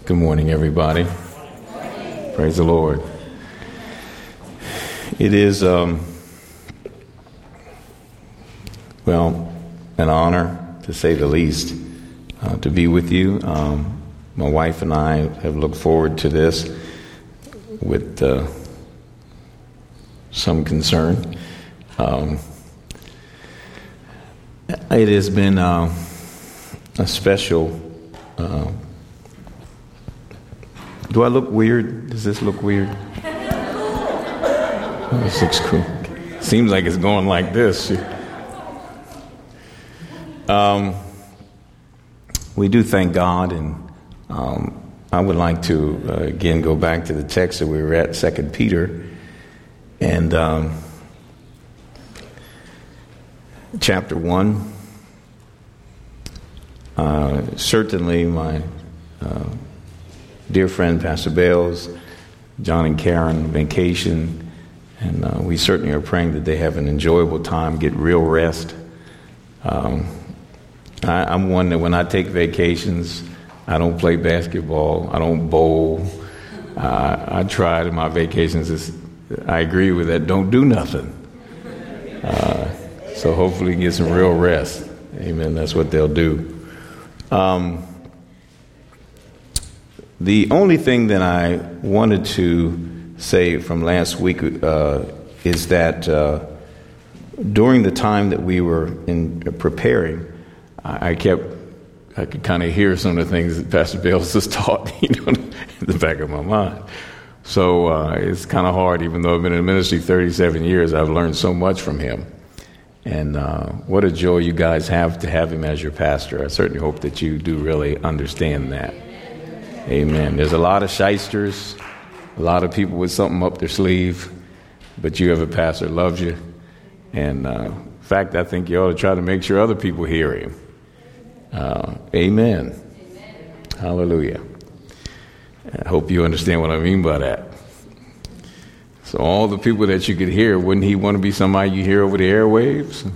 Good morning, everybody. Praise the Lord. It is, an honor, to say the least, to be with you. My wife and I have looked forward to this with some concern. It has been a special... Do I look weird? Does this look weird? Oh, this looks cool. Seems like it's going like this. We do thank God, and I would like to again go back to the text that we were at, 2 Peter, and chapter 1. Certainly my dear friend Pastor Bales, John and Karen, vacation, and we certainly are praying that they have an enjoyable time, get real rest. I'm one that when I take vacations, I don't play basketball, I don't bowl. I tried in my vacations. I agree with that. Don't do nothing. So hopefully get some real rest. Amen. That's what they'll do. The only thing that I wanted to say from last week is that during the time that we were in preparing, I could kind of hear some of the things that Pastor Bales has taught, in the back of my mind. So it's kind of hard, even though I've been in ministry 37 years, I've learned so much from him. And what a joy you guys have to have him as your pastor. I certainly hope that you do really understand that. Amen. There's a lot of shysters, a lot of people with something up their sleeve, but you have a pastor that loves you. And in fact, I think you ought to try to make sure other people hear him. Amen. Hallelujah. I hope you understand what I mean by that. So all the people that you could hear, wouldn't he want to be somebody you hear over the airwaves?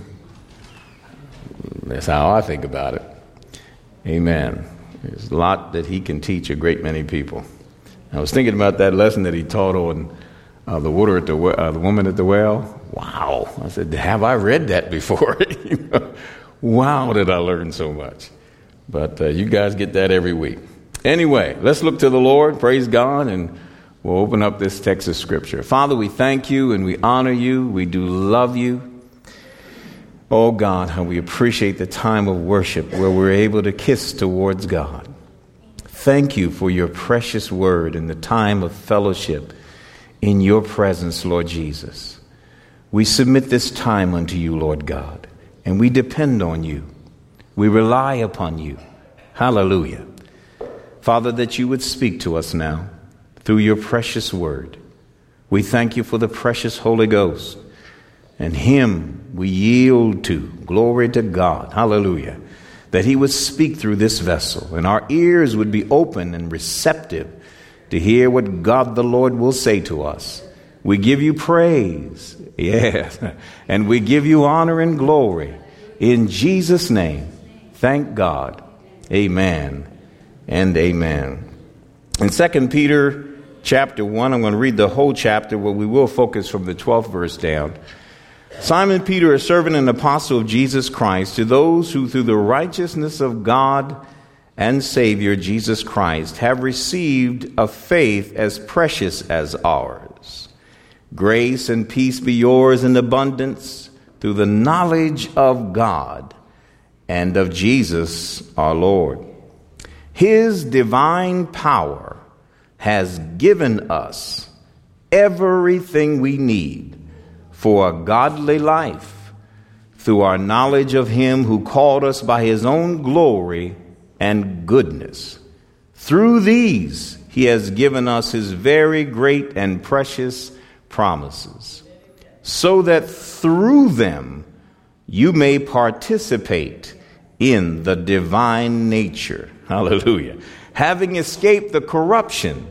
That's how I think about it. Amen. There's a lot that he can teach a great many people. I was thinking about that lesson that he taught on the water at the woman at the well. Wow. I said, have I read that before? Wow, did I learn so much. But you guys get that every week. Anyway, let's look to the Lord. Praise God. And we'll open up this text of Scripture. Father, we thank you and we honor you. We do love you. Oh, God, how we appreciate the time of worship where we're able to kiss towards God. Thank you for your precious word and the time of fellowship in your presence, Lord Jesus. We submit this time unto you, Lord God, and we depend on you. We rely upon you. Hallelujah. Father, that you would speak to us now through your precious word. We thank you for the precious Holy Ghost, and him we yield to. Glory to God. Hallelujah. That he would speak through this vessel, and our ears would be open and receptive to hear what God the Lord will say to us. We give you praise. Yes. And we give you honor and glory. In Jesus' name. Thank God. Amen and amen. In 2 Peter chapter 1, I'm going to read the whole chapter, but we will focus from the 12th verse down. Simon Peter, a servant and apostle of Jesus Christ, to those who through the righteousness of God and Savior Jesus Christ have received a faith as precious as ours. Grace and peace be yours in abundance through the knowledge of God and of Jesus our Lord. His divine power has given us everything we need for a godly life through our knowledge of him who called us by his own glory and goodness. Through these, he has given us his very great and precious promises, so that through them you may participate in the divine nature. Hallelujah. Having escaped the corruption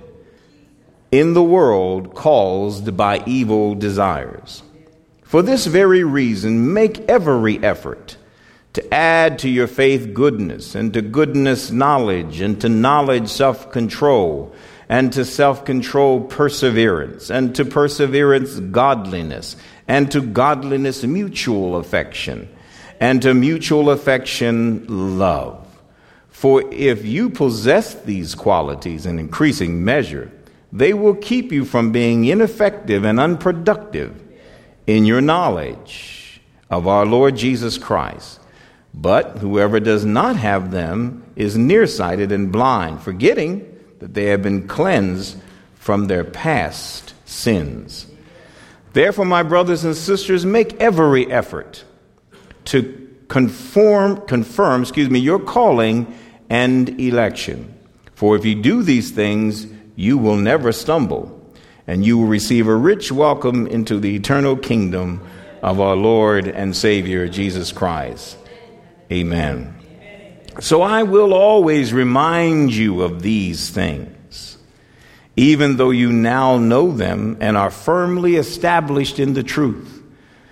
in the world caused by evil desires. For this very reason, make every effort to add to your faith goodness, and to goodness knowledge, and to knowledge self-control, and to self-control perseverance, and to perseverance godliness, and to godliness mutual affection, and to mutual affection love. For if you possess these qualities in increasing measure, they will keep you from being ineffective and unproductive in your knowledge of our Lord Jesus Christ. But whoever does not have them is nearsighted and blind, forgetting that they have been cleansed from their past sins. Therefore, my brothers and sisters, make every effort to confirm your calling and election. For if you do these things, you will never stumble, and you will receive a rich welcome into the eternal kingdom of our Lord and Savior, Jesus Christ. Amen. So I will always remind you of these things, even though you now know them and are firmly established in the truth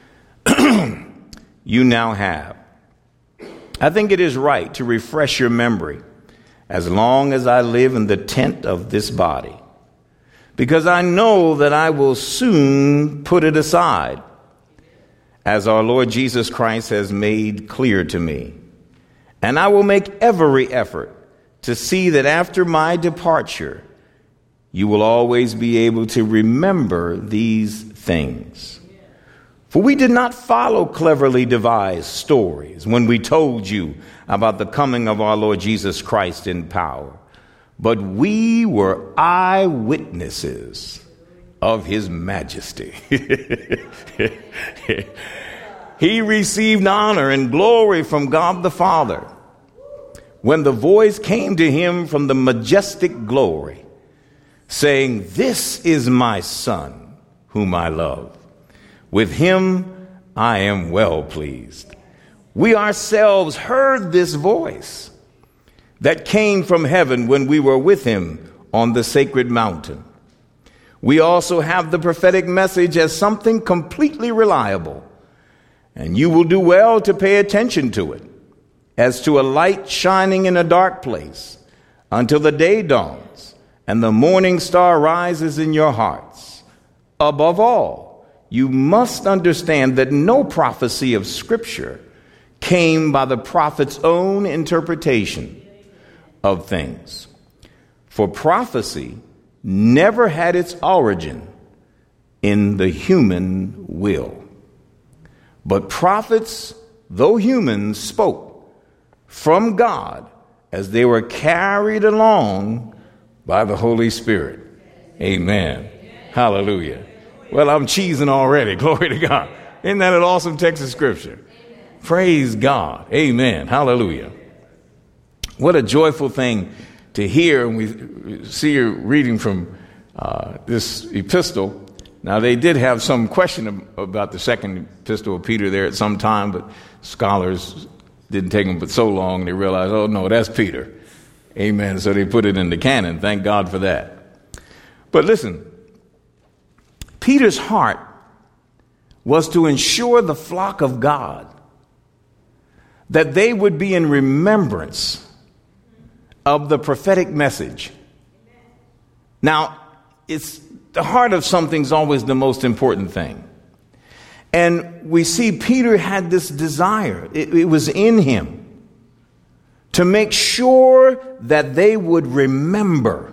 you now have. I think it is right to refresh your memory as long as I live in the tent of this body, because I know that I will soon put it aside, as our Lord Jesus Christ has made clear to me. And I will make every effort to see that after my departure, you will always be able to remember these things. For we did not follow cleverly devised stories when we told you about the coming of our Lord Jesus Christ in power, but we were eyewitnesses of his majesty. He received honor and glory from God the Father when the voice came to him from the majestic glory, saying, "This is my Son, whom I love. With him I am well pleased." We ourselves heard this voice that came from heaven when we were with him on the sacred mountain. We also have the prophetic message as something completely reliable, and you will do well to pay attention to it, as to a light shining in a dark place, until the day dawns and the morning star rises in your hearts. Above all, you must understand that no prophecy of Scripture came by the prophet's own interpretation of things. For prophecy never had its origin in the human will. But prophets, though human, spoke from God as they were carried along by the Holy Spirit. Amen. Hallelujah. Well, I'm cheesing already. Glory to God. Isn't that an awesome text of Scripture? Praise God. Amen. Hallelujah. What a joyful thing to hear. And we see you reading from this epistle. Now, they did have some question about the second epistle of Peter there at some time, but scholars didn't take them but so long. They realized, oh, no, that's Peter. Amen. So they put it in the canon. Thank God for that. But listen, Peter's heart was to ensure the flock of God that they would be in remembrance of the prophetic message. Now, it's the heart of something's always the most important thing. And we see Peter had this desire. It was in him to make sure that they would remember.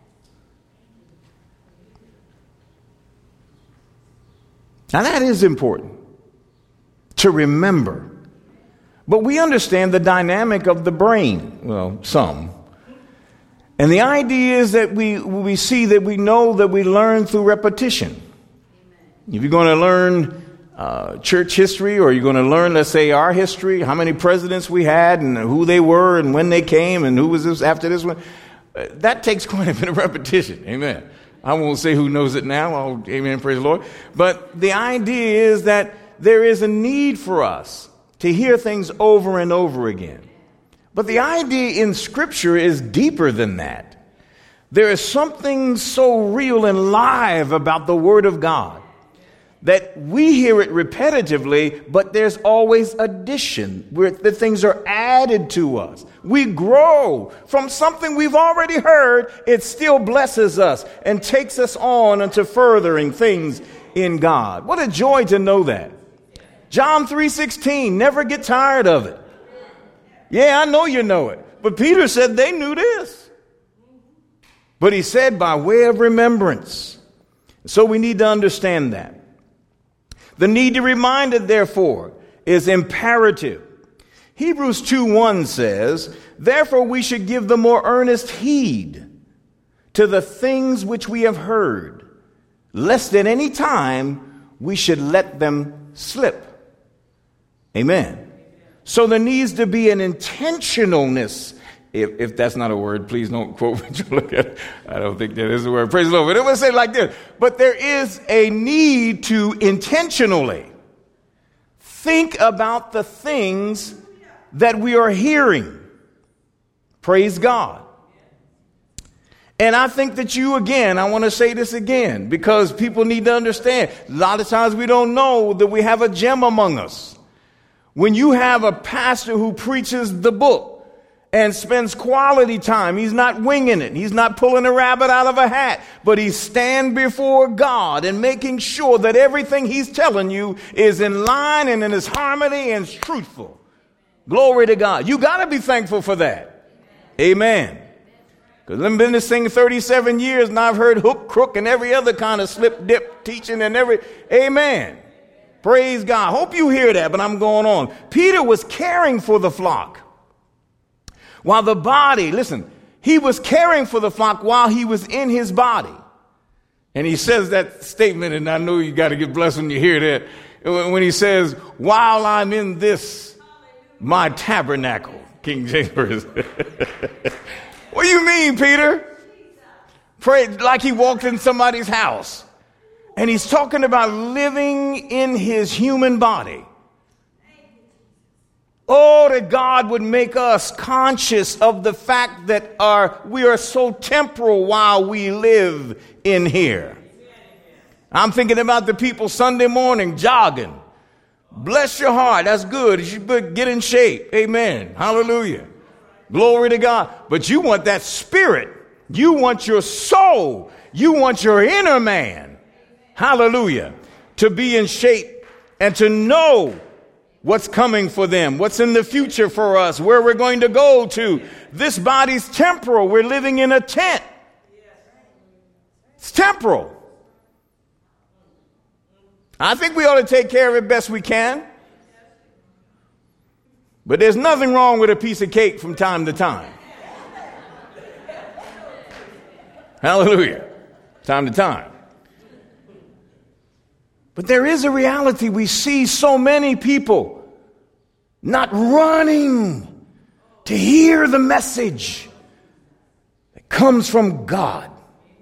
Now that is important, to remember. But we understand the dynamic of the brain. Well, some. And the idea is that we see that we know that we learn through repetition. If you're going to learn church history, or you're going to learn, let's say, our history, how many presidents we had and who they were and when they came and who was this after this one, that takes quite a bit of repetition. Amen. I won't say who knows it now. Oh, amen. Praise the Lord. But the idea is that there is a need for us to hear things over and over again. But the idea in Scripture is deeper than that. There is something so real and live about the Word of God that we hear it repetitively, but there's always addition, where the things are added to us. We grow from something we've already heard. It still blesses us and takes us on into furthering things in God. What a joy to know that. John 3:16, never get tired of it. Yeah, I know you know it. But Peter said they knew this. But he said by way of remembrance. So we need to understand that. The need to be reminded, therefore, is imperative. Hebrews 2:1 says, therefore we should give the more earnest heed to the things which we have heard, lest at any time we should let them slip. Amen. So there needs to be an intentionalness. If that's not a word, please don't quote what you look at. I don't think that is a word. Praise the Lord. But it will say it like this. But there is a need to intentionally think about the things that we are hearing. Praise God. And I think that I want to say this again, because people need to understand. A lot of times we don't know that we have a gem among us. When you have a pastor who preaches the book and spends quality time, he's not winging it. He's not pulling a rabbit out of a hat, but he's standing before God and making sure that everything he's telling you is in line and in his harmony and is truthful. Glory to God. You got to be thankful for that. Amen. Because I've been in this thing 37 years and I've heard hook, crook, and every other kind of slip, dip teaching and amen. Praise God. Hope you hear that, but I'm going on. Peter was caring for the flock. While the body, listen, he was caring for the flock while he was in his body. And he says that statement, and I know you got to get blessed when you hear that. When he says, while I'm in this, my tabernacle, King James. What do you mean, Peter? Pray like he walked in somebody's house. And he's talking about living in his human body. Oh, that God would make us conscious of the fact that we are so temporal while we live in here. I'm thinking about the people Sunday morning jogging. Bless your heart. That's good. You should get in shape. Amen. Hallelujah. Glory to God. But you want that spirit. You want your soul. You want your inner man. Hallelujah. To be in shape and to know what's coming for them, what's in the future for us, where we're going to go to. This body's temporal. We're living in a tent. It's temporal. I think we ought to take care of it best we can. But there's nothing wrong with a piece of cake from time to time. Hallelujah. Time to time. But there is a reality. We see so many people not running to hear the message that comes from God.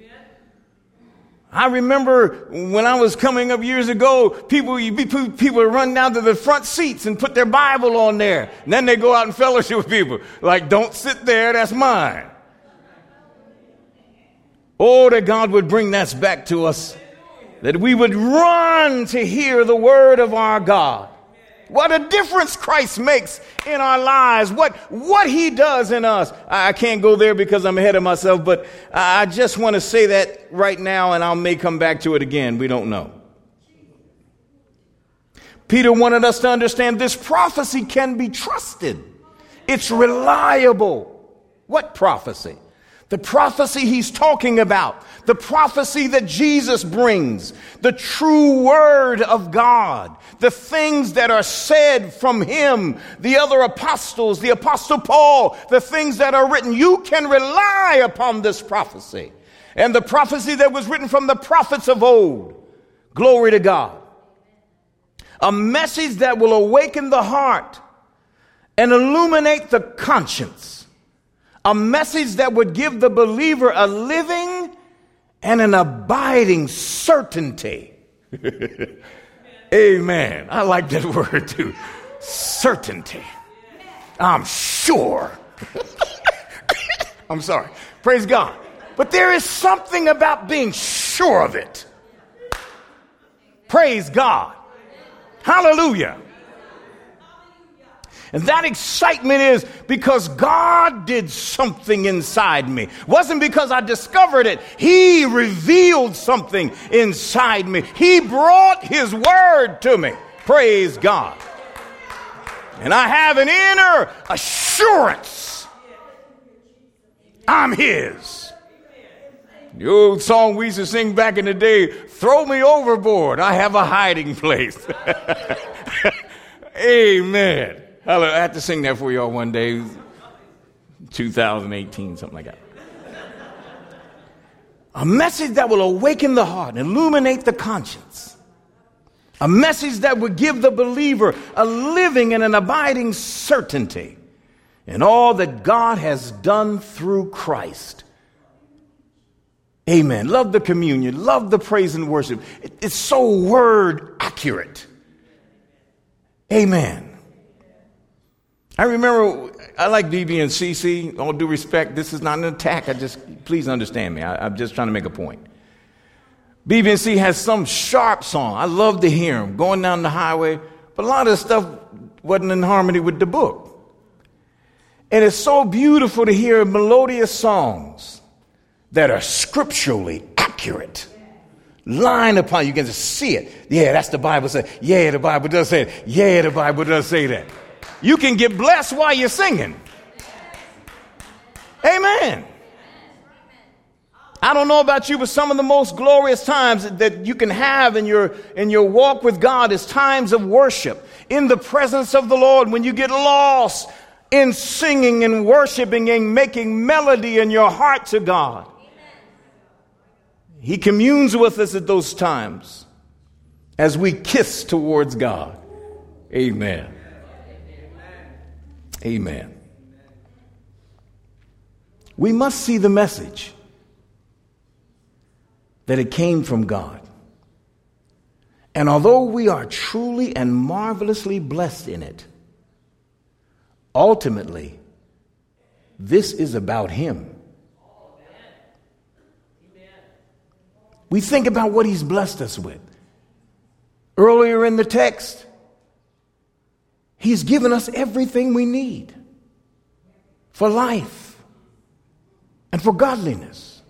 I remember when I was coming up years ago, people would run down to the front seats and put their Bible on there. And then they go out and fellowship with people. Like, don't sit there, that's mine. Oh, that God would bring that back to us. That we would run to hear the word of our God. What a difference Christ makes in our lives. What he does in us. I can't go there because I'm ahead of myself, but I just want to say that right now, and I may come back to it again. We don't know. Peter wanted us to understand this prophecy can be trusted. It's reliable. What prophecy? The prophecy he's talking about, the prophecy that Jesus brings, the true word of God, the things that are said from him, the other apostles, the apostle Paul, the things that are written. You can rely upon this prophecy and the prophecy that was written from the prophets of old. Glory to God. A message that will awaken the heart and illuminate the conscience. A message that would give the believer a living and an abiding certainty. Amen. I like that word too. Certainty. I'm sure. I'm sorry. Praise God. But there is something about being sure of it. Praise God. Hallelujah. And that excitement is because God did something inside me. It wasn't because I discovered it. He revealed something inside me. He brought his word to me. Praise God. And I have an inner assurance I'm his. The old song we used to sing back in the day, throw me overboard, I have a hiding place. Amen. I have to sing that for y'all one day, 2018, something like that. A message that will awaken the heart and illuminate the conscience. A message that would give the believer a living and an abiding certainty in all that God has done through Christ. Amen. Love the communion. Love the praise and worship. It's so word accurate. Amen. I remember, I like BB and CC. All due respect, this is not an attack. Please understand me. I'm just trying to make a point. BB and C has some sharp song. I love to hear them going down the highway, but a lot of the stuff wasn't in harmony with the book. And it's so beautiful to hear melodious songs that are scripturally accurate. Line upon, you can just see it. Yeah, that's the Bible say. Yeah, the Bible does say it. Yeah, the Bible does say that. You can get blessed while you're singing. Amen. I don't know about you, but some of the most glorious times that you can have in your walk with God is times of worship in the presence of the Lord, when you get lost in singing and worshiping and making melody in your heart to God. He communes with us at those times as we kiss towards God. Amen. Amen. We must see the message that it came from God. And although we are truly and marvelously blessed in it, ultimately, this is about him. We think about what he's blessed us with. Earlier in the text, he's given us everything we need for life and for godliness.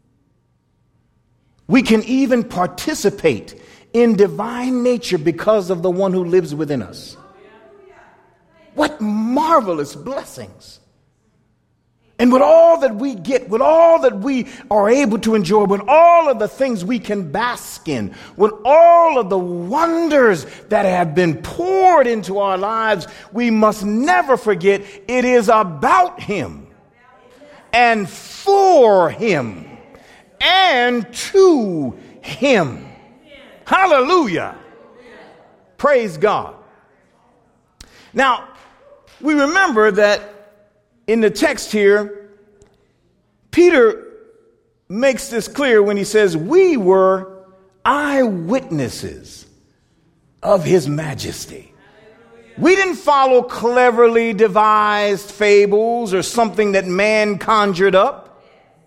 We can even participate in divine nature because of the one who lives within us. What marvelous blessings. And with all that we get, with all that we are able to enjoy, with all of the things we can bask in, with all of the wonders that have been poured into our lives, we must never forget it is about him and for him and to him. Hallelujah. Praise God. Now, we remember that in the text here, Peter makes this clear when he says, we were eyewitnesses of his majesty. We didn't follow cleverly devised fables or something that man conjured up,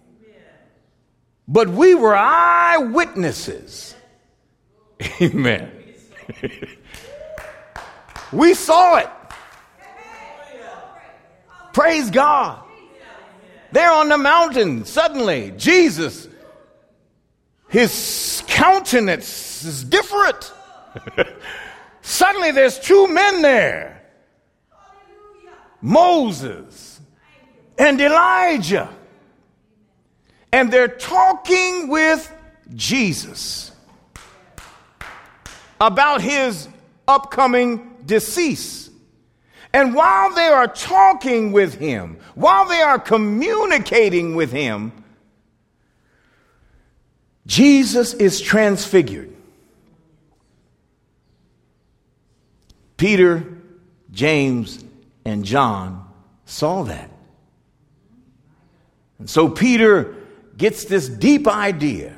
but we were eyewitnesses. Amen. We saw it. Praise God. There on the mountain, suddenly, Jesus, his countenance is different. Suddenly there's two men there. Moses and Elijah. And they're talking with Jesus about his upcoming decease. And while they are talking with him, while they are communicating with him, Jesus is transfigured. Peter, James, and John saw that. And so Peter gets this deep idea.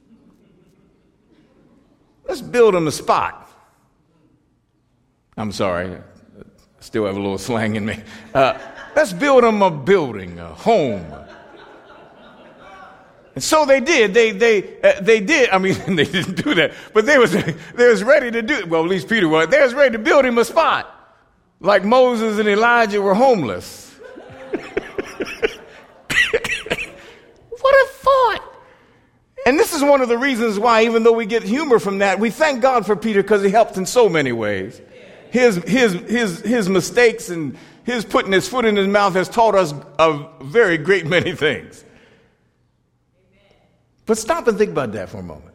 Let's build him a spot. I'm sorry. Still have a little slang in me. Let's build him a building, a home. And so they did. They did. I mean, they didn't do that, but they was ready to do it. Well, at least Peter was. They was ready to build him a spot, like Moses and Elijah were homeless. What a thought! And this is one of the reasons why, even though we get humor from that, we thank God for Peter because he helped in so many ways. His mistakes and his putting his foot in his mouth has taught us a very great many things. But stop and think about that for a moment.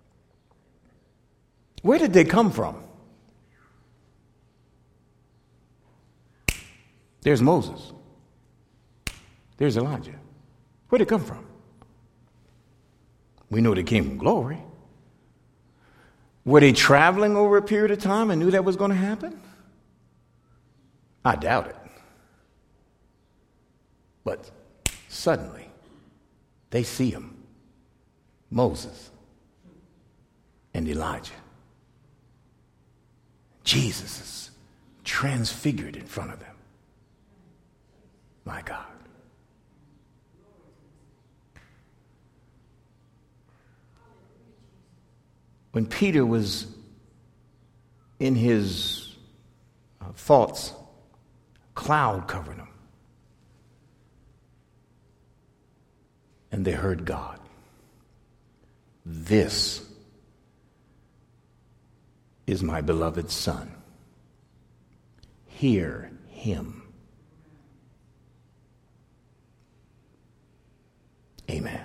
Where did they come from? There's Moses. There's Elijah. Where did they come from? We know they came from glory. Were they traveling over a period of time and knew that was going to happen? I doubt it. But suddenly, they see him. Moses and Elijah. Jesus is transfigured in front of them. My God. When Peter was in his thoughts, a cloud covered him. And they heard God. This is my beloved Son. Hear him. Amen.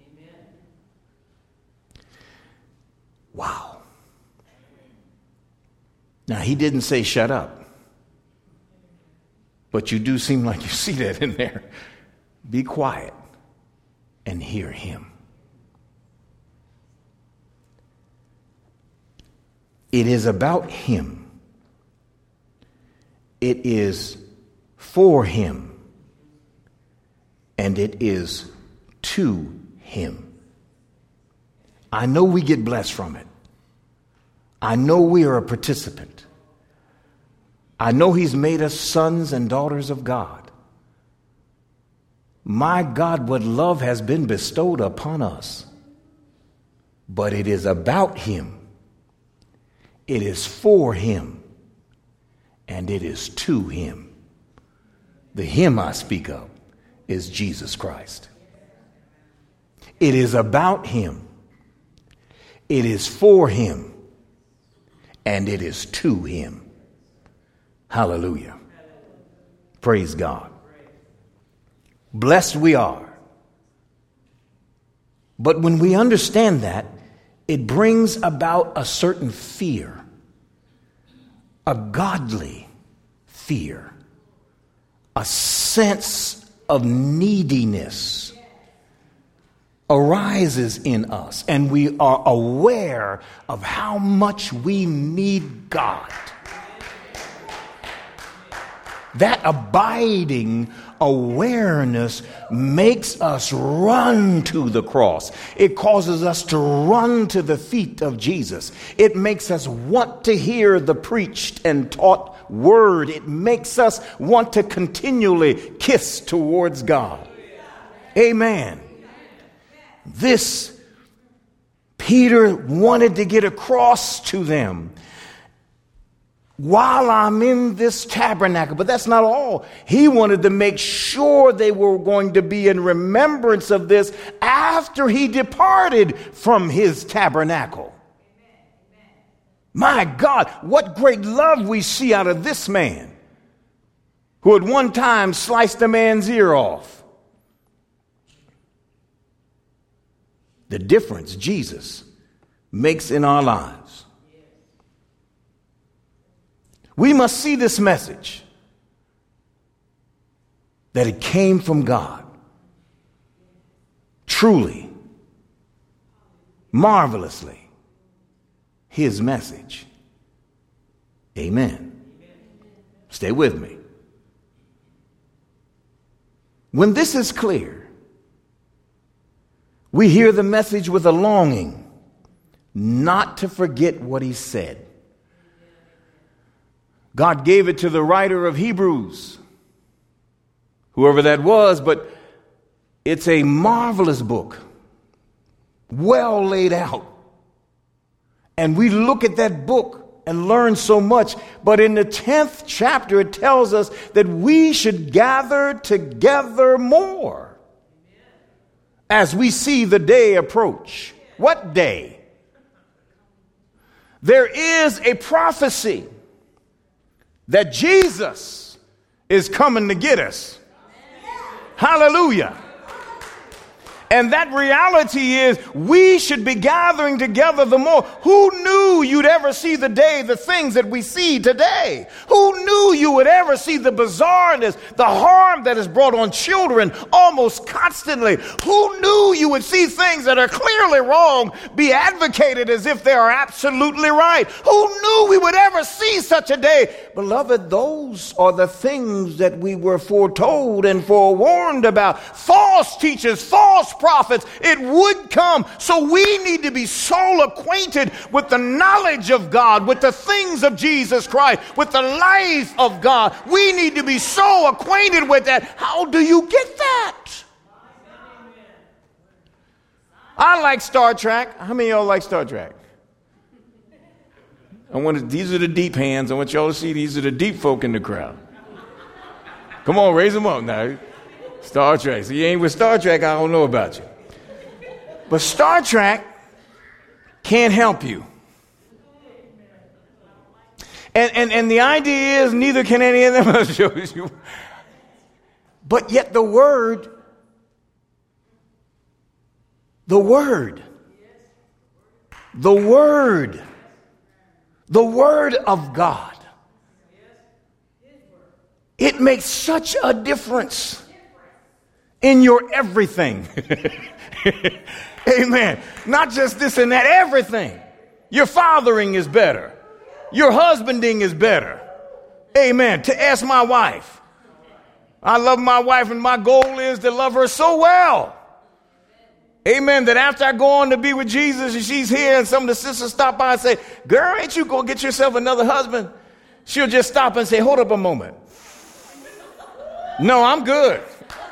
Wow. Now, he didn't say shut up, but you do seem like you see that in there. Be quiet and hear him. It is about him. It is for him. And it is to him. I know we get blessed from it. I know we are a participant. I know he's made us sons and daughters of God. My God, what love has been bestowed upon us. But it is about him. It is for him. And it is to him. The him I speak of is Jesus Christ. It is about him. It is for him. And it is to him. Hallelujah. Praise God. Blessed we are. But when we understand that, it brings about a certain fear. A godly fear. A sense of neediness arises in us, and we are aware of how much we need God. That abiding awareness makes us run to the cross. It causes us to run to the feet of Jesus. It makes us want to hear the preached and taught word. It makes us want to continually kiss towards God. Amen. This Peter wanted to get across to them. While I'm in this tabernacle, but that's not all. He wanted to make sure they were going to be in remembrance of this after he departed from his tabernacle. My God, what great love we see out of this man who at one time sliced a man's ear off. The difference Jesus makes in our lives. We must see this message that it came from God. Truly, marvelously, his message. Amen. Stay with me. When this is clear, we hear the message with a longing not to forget what he said. God gave it to the writer of Hebrews, whoever that was, but it's a marvelous book well laid out. And we look at that book and learn so much. But in the 10th chapter, it tells us that we should gather together more as we see the day approach. What day? There is a prophecy that Jesus is coming to get us. Hallelujah. And that reality is we should be gathering together the more. Who knew you'd ever see the day, the things that we see today? Who knew you would ever see the bizarreness, the harm that is brought on children almost constantly? Who knew you would see things that are clearly wrong be advocated as if they are absolutely right? Who knew we would ever see such a day? Beloved, those are the things that we were foretold and forewarned about. False teachers, false prophets, it would come. So we need to be so acquainted with the knowledge of God, with the things of Jesus Christ, with the life of God. We need to be so acquainted with that. How do you get that? I like Star Trek. How many of y'all like Star Trek? These are the deep hands. I want y'all to see these are the deep folk in the crowd. Come on, raise them up now. Star Trek. So you ain't with Star Trek, I don't know about you. But Star Trek can't help you. And the idea is neither can any of them show you. But yet the word of God, it makes such a difference in your everything. Amen. Not just this and that, everything. Your fathering is better. Your husbanding is better. Amen. To ask my wife. I love my wife, and my goal is to love her so well. Amen. That after I go on to be with Jesus and she's here and some of the sisters stop by and say, girl, ain't you going to get yourself another husband? She'll just stop and say, hold up a moment. No, I'm good.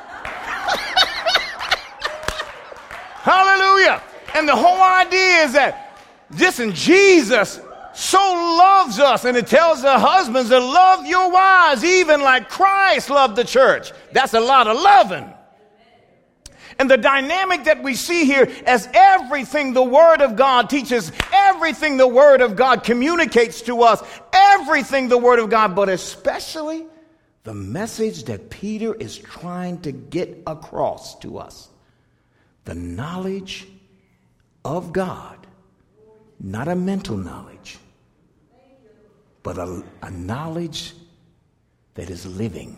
Hallelujah. And the whole idea is that listen, Jesus so loves us, and it tells the husbands to love your wives even like Christ loved the church. That's a lot of loving. And the dynamic that we see here, as everything the Word of God teaches, everything the Word of God communicates to us, everything the Word of God, but especially the message that Peter is trying to get across to us. The knowledge of God, not a mental knowledge, but a knowledge that is living,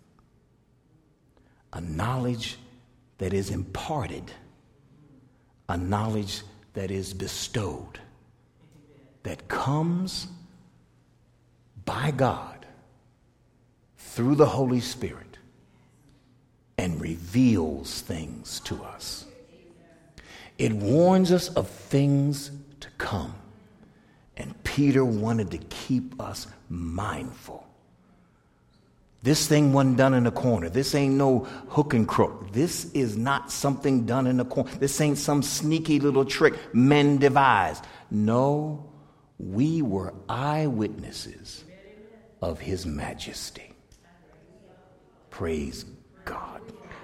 a knowledge that is imparted, a knowledge that is bestowed, that comes by God through the Holy Spirit and reveals things to us. It warns us of things to come. And Peter wanted to keep us mindful. This thing wasn't done in a corner. This ain't no hook and crook. This is not something done in a corner. This ain't some sneaky little trick men devised. No, we were eyewitnesses of his majesty. Praise God.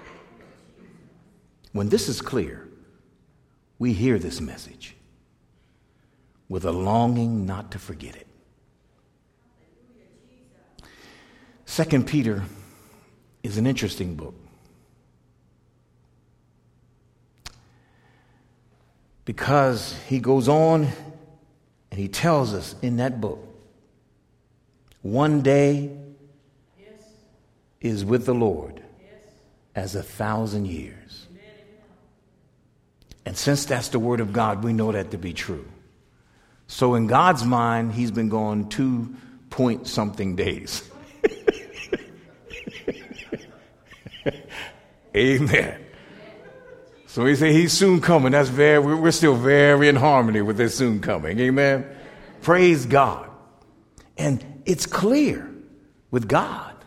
When this is clear, we hear this message with a longing not to forget it. 2 Peter is an interesting book. Because he goes on and he tells us in that book, one day is with the Lord as 1,000 years. And since that's the word of God, we know that to be true. So in God's mind, he's been gone 2-point-something days. Amen. So we say he's soon coming. We're still very in harmony with this soon coming. Amen. Praise God. And it's clear with God.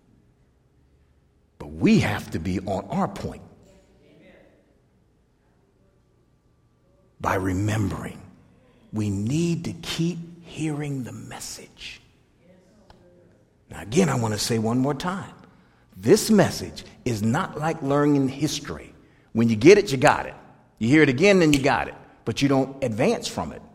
But we have to be on our point. by remembering. We need to keep hearing the message. Now, again, I want to say one more time. This message is not like learning history. When you get it, you got it. You hear it again, then you got it. But you don't advance from it.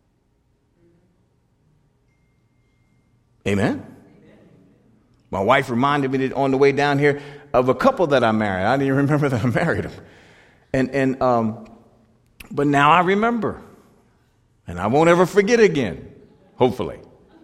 Amen? My wife reminded me that on the way down here of a couple that I married. I didn't even remember that I married them. But now I remember. And I won't ever forget again, hopefully.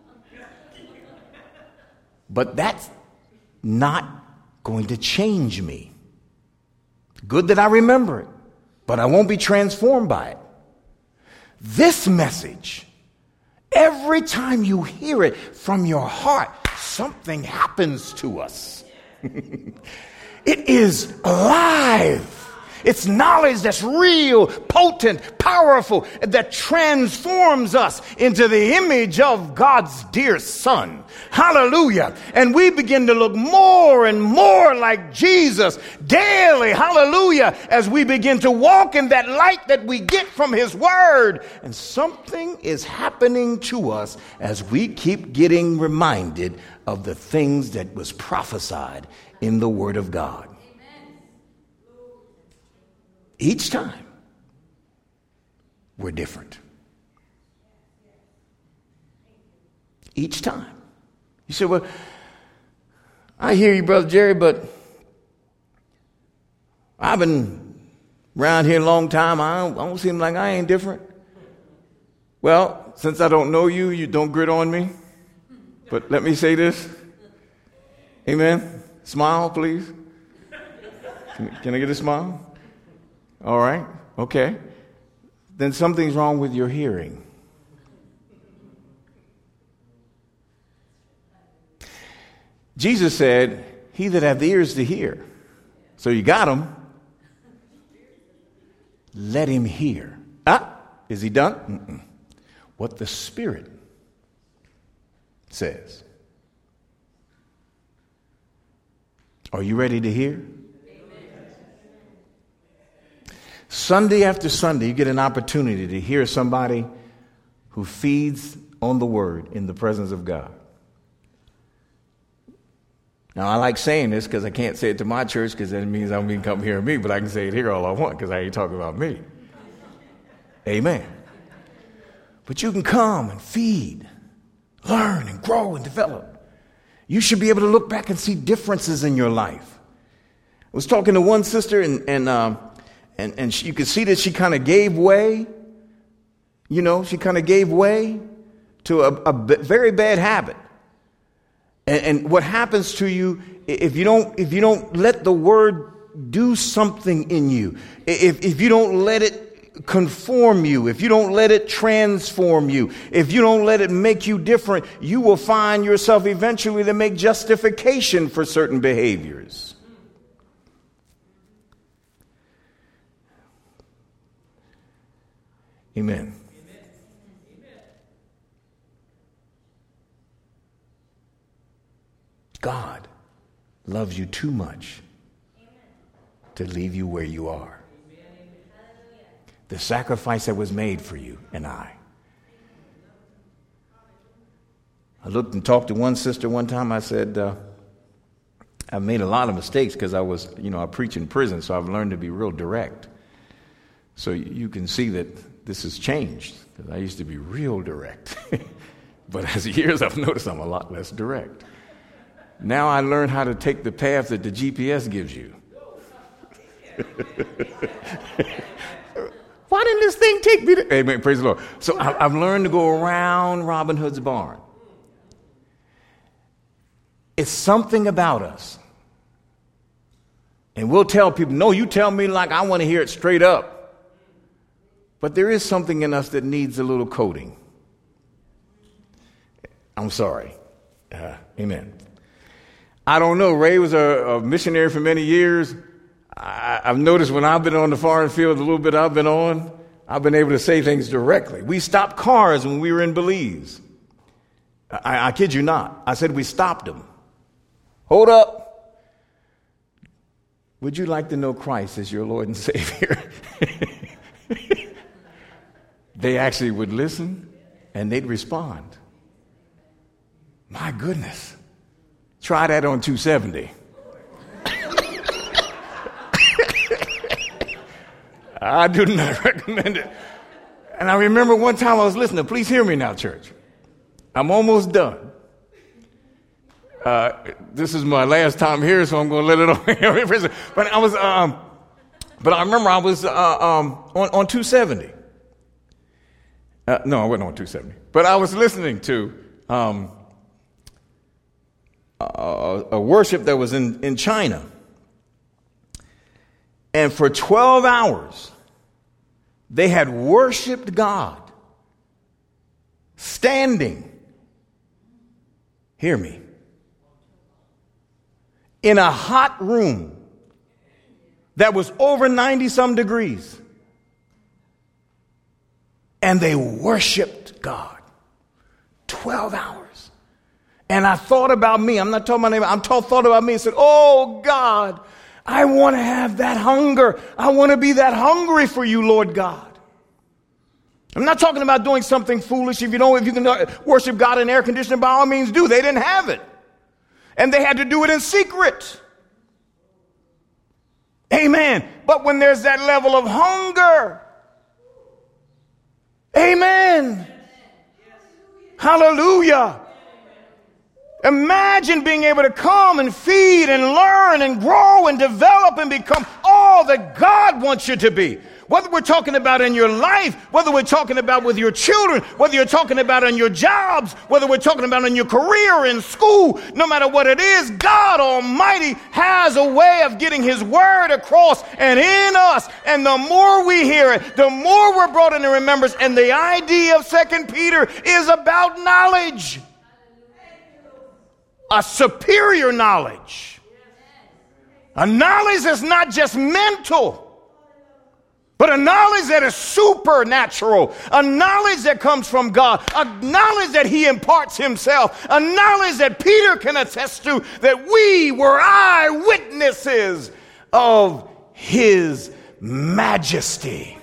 But that's not going to change me. Good that I remember it, but I won't be transformed by it. This message, every time you hear it from your heart, something happens to us. It is alive. It's knowledge that's real, potent, powerful, that transforms us into the image of God's dear Son. Hallelujah. And we begin to look more and more like Jesus daily. Hallelujah. As we begin to walk in that light that we get from his word. And something is happening to us as we keep getting reminded of the things that was prophesied in the word of God. Each time, we're different. Each time. You say, well, I hear you, Brother Jerry, but I've been around here a long time. I don't seem like I ain't different. Well, since I don't know you, you don't grit on me. But let me say this. Amen. Smile, please. Can I get a smile? All right. Okay. Then something's wrong with your hearing. Jesus said, he that hath ears to hear. So you got him. Let him hear. Is he done? Mm-mm. What the Spirit says. Are you ready to hear? Sunday after Sunday, you get an opportunity to hear somebody who feeds on the word in the presence of God. Now, I like saying this because I can't say it to my church because that means I don't mean come hear me, but I can say it here all I want because I ain't talking about me. Amen. But you can come and feed, learn and grow and develop. You should be able to look back and see differences in your life. I was talking to one sister and you could see that she kind of gave way. You know, she kind of gave way to a very bad habit. And what happens to you if you don't let the word do something in you, if you don't let it conform you, if you don't let it transform you, if you don't let it make you different, you will find yourself eventually to make justification for certain behaviors. Amen. God loves you too much to leave you where you are. The sacrifice that was made for you and I looked and talked to one sister one time. I said, I've made a lot of mistakes because I preach in prison, so I've learned to be real direct. So you can see that this has changed because I used to be real direct. But as years, I've noticed I'm a lot less direct. Now I learned how to take the path that the GPS gives you. Why didn't this thing take me to... Amen. Praise the Lord. So I've learned to go around Robin Hood's barn. It's something about us. And we'll tell people, no, you tell me like I want to hear it straight up. But there is something in us that needs a little coating. I'm sorry. Amen. I don't know. Ray was a missionary for many years. I've noticed when I've been on the foreign field, a little bit I've been on, I've been able to say things directly. We stopped cars when we were in Belize. I kid you not. I said we stopped them. Hold up. Would you like to know Christ as your Lord and Savior? they actually would listen and they'd respond. My goodness. Try that on 270. I do not recommend it. And I remember one time I was listening. Please hear me now, church. I'm almost done. This is my last time here, so I'm going to let it on. But I remember I was on 270. No, I wasn't on 270. But I was listening to a worship that was in China. And for 12 hours, they had worshiped God standing. Hear me. In a hot room that was over 90-some degrees. And they worshiped God. 12 hours. And I thought about me. I'm not talking about anybody. Thought about me and said, oh, God, I want to have that hunger. I want to be that hungry for you, Lord God. I'm not talking about doing something foolish. If you can worship God in air conditioning, by all means do. They didn't have it. And they had to do it in secret. Amen. But when there's that level of hunger, amen. Hallelujah. Imagine being able to come and feed and learn and grow and develop and become all that God wants you to be. Whether we're talking about in your life, whether we're talking about with your children, whether you're talking about in your jobs, whether we're talking about in your career, in school, no matter what it is, God Almighty has a way of getting his word across and in us. And the more we hear it, the more we're brought into remembrance. And the idea of 2 Peter is about knowledge. A superior knowledge. A knowledge that's not just mental, but a knowledge that is supernatural, a knowledge that comes from God, a knowledge that he imparts himself, a knowledge that Peter can attest to, that we were eyewitnesses of his majesty.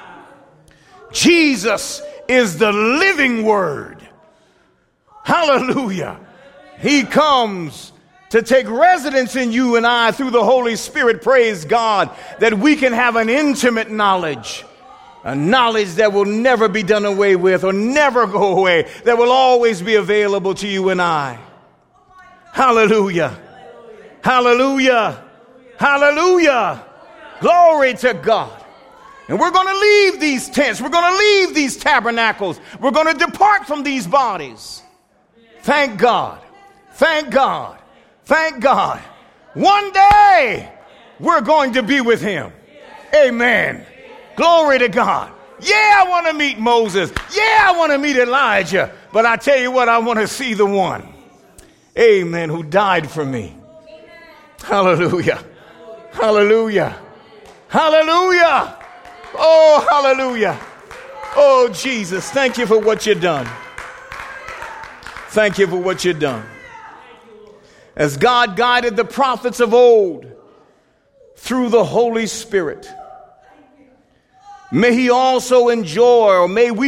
Jesus is the living word. Hallelujah. He comes to take residence in you and I through the Holy Spirit, praise God, that we can have an intimate knowledge, a knowledge that will never be done away with or never go away, that will always be available to you and I. Hallelujah. Hallelujah. Hallelujah. Glory to God. And we're going to leave these tents. We're going to leave these tabernacles. We're going to depart from these bodies. Thank God. Thank God. Thank God. One day we're going to be with him. Amen. Glory to God. Yeah, I want to meet Moses. Yeah, I want to meet Elijah. But I tell you what, I want to see the one. Amen. Who died for me. Hallelujah. Hallelujah. Hallelujah. Oh, hallelujah. Oh, Jesus. Thank you for what you've done. Thank you for what you've done. As God guided the prophets of old through the Holy Spirit, may we also enjoy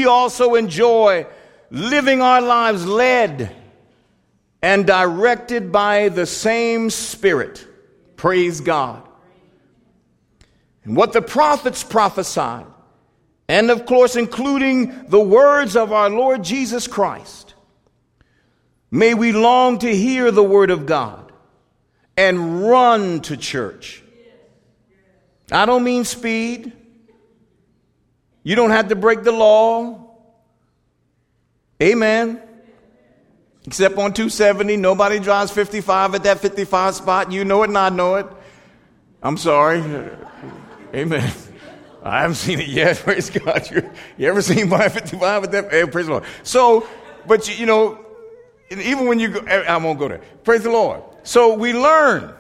living our lives led and directed by the same Spirit. Praise God. And what the prophets prophesied, and of course including the words of our Lord Jesus Christ, may we long to hear the word of God and run to church. I don't mean speed. You don't have to break the law. Amen. Except on 270, nobody drives 55 at that 55 spot. You know it and I know it. I'm sorry. Amen. I haven't seen it yet. Praise God. You ever seen my 55 at that? Hey, praise the Lord. So, but you know, even when you go, I won't go there. Praise the Lord. So we learn.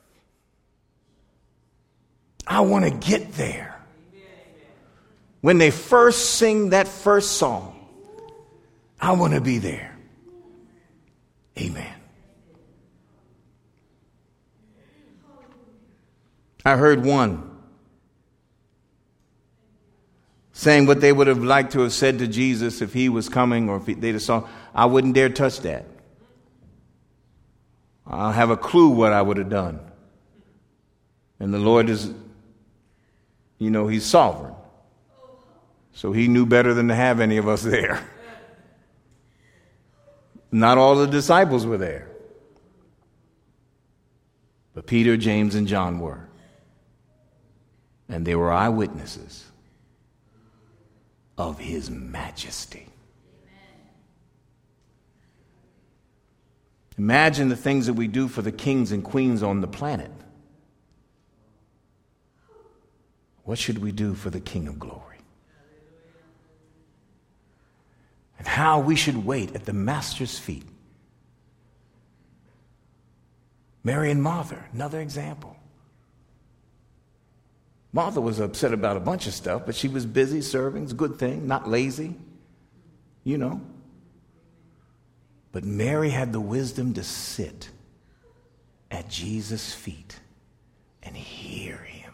I want to get there. When they first sing that first song, I want to be there. Amen. I heard one saying what they would have liked to have said to Jesus if he was coming, or if they'd have saw. I wouldn't dare touch that. I'll have a clue what I would have done. And the Lord is, he's sovereign. So he knew better than to have any of us there. Not all the disciples were there. But Peter, James, and John were. And they were eyewitnesses of his majesty. Imagine the things that we do for the kings and queens on the planet. What should we do for the King of Glory? And how we should wait at the Master's feet. Mary and Martha, another example. Martha was upset about a bunch of stuff, but she was busy serving. It's a good thing, not lazy, But Mary had the wisdom to sit at Jesus' feet and hear him.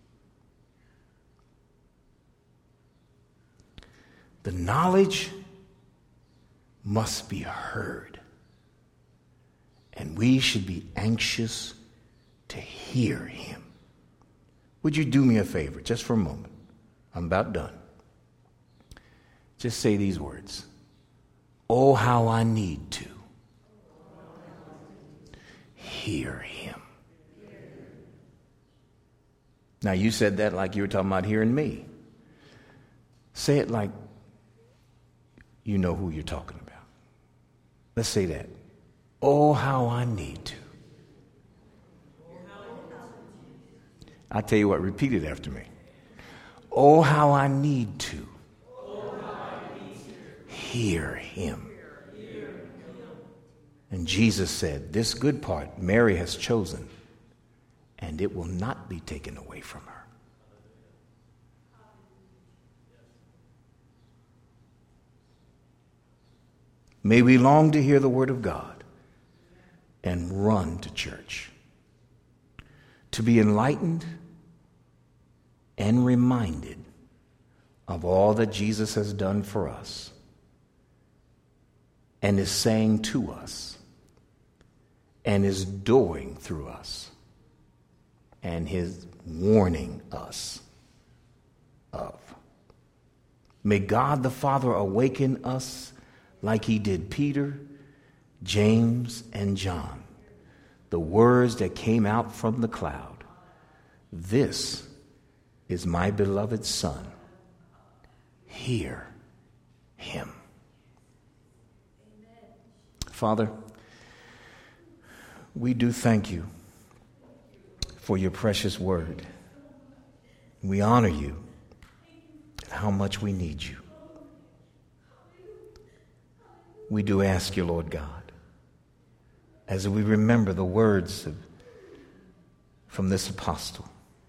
The knowledge must be heard, and we should be anxious to hear him. Would you do me a favor, just for a moment? I'm about done. Just say these words. Oh, how I need to hear him. Now, you said that like you were talking about hearing me. Say it like you know who you're talking about. Let's say that. Oh, how I need to. I tell you what, repeat it after me. Oh, how I need to hear him. And Jesus said, this good part Mary has chosen, and it will not be taken away from her. May we long to hear the word of God and run to church, to be enlightened and reminded of all that Jesus has done for us and is saying to us and is doing through us and is warning us of. May God the Father awaken us like he did Peter, James, and John, the words that came out from the cloud. This is my beloved Son. Hear him. Amen. Father, we do thank you for your precious word. We honor you and how much we need you. We do ask you, Lord God, as we remember the words from this apostle,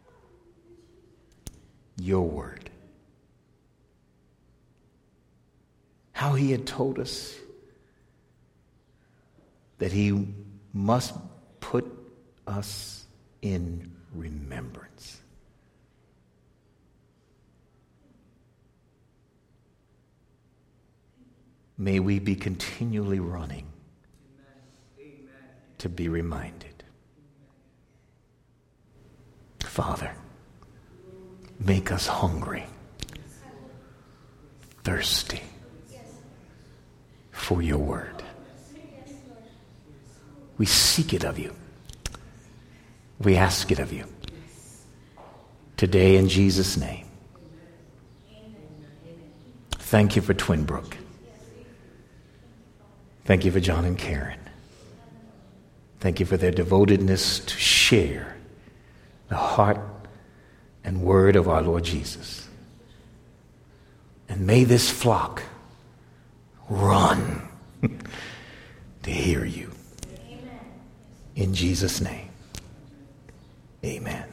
your word, how he had told us that he must put us in remembrance. May we be continually running to be reminded. Father, make us hungry, thirsty for your word. We seek it of you. We ask it of you. Today in Jesus' name. Thank you for Twinbrook. Thank you for John and Karen. Thank you for their devotedness to share the heart and word of our Lord Jesus. And may this flock run to hear you. In Jesus' name, amen.